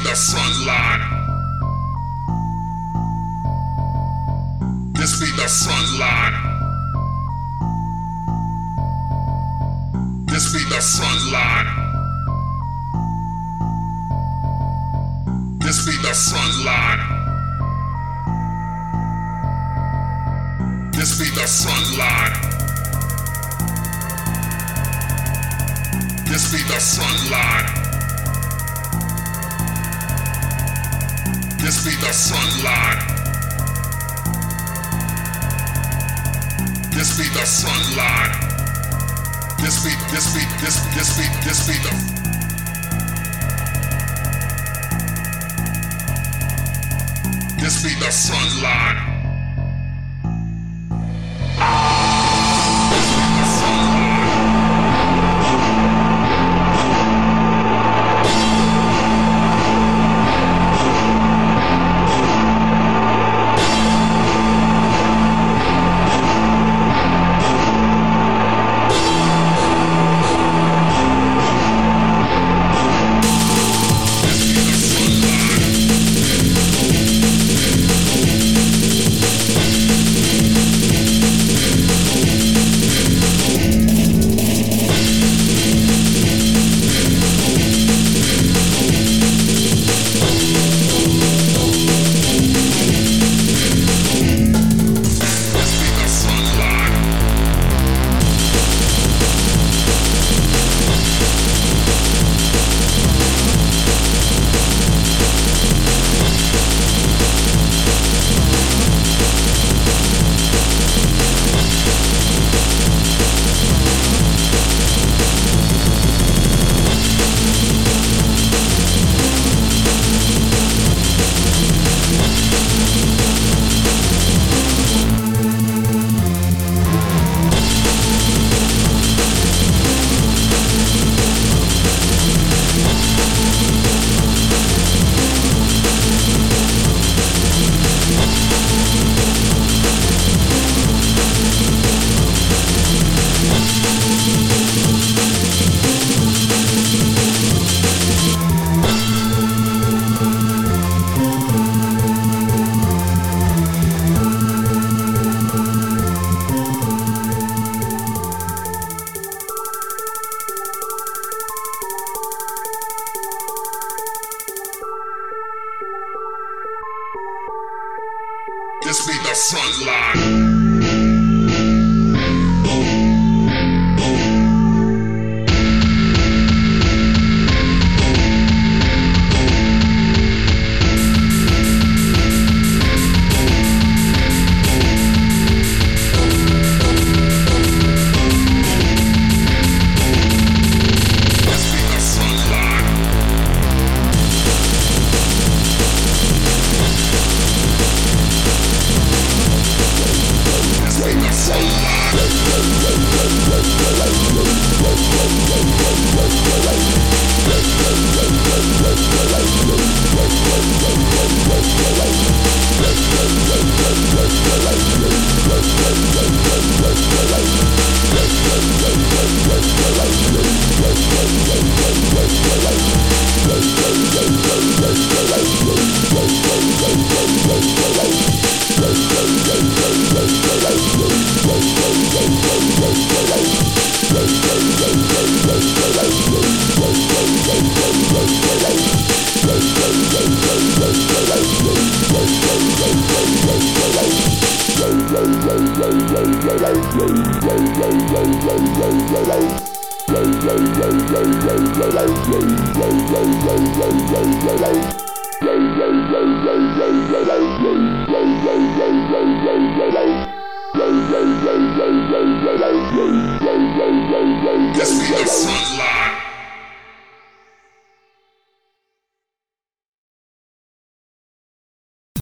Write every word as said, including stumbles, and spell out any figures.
the front line. This be the front line. This be the front line. This be the front line. This be the front line. This be the front line. This be the front line. This be the front line. This be, this be, this, this be, this be the. This be the front line. This be the front line. Right.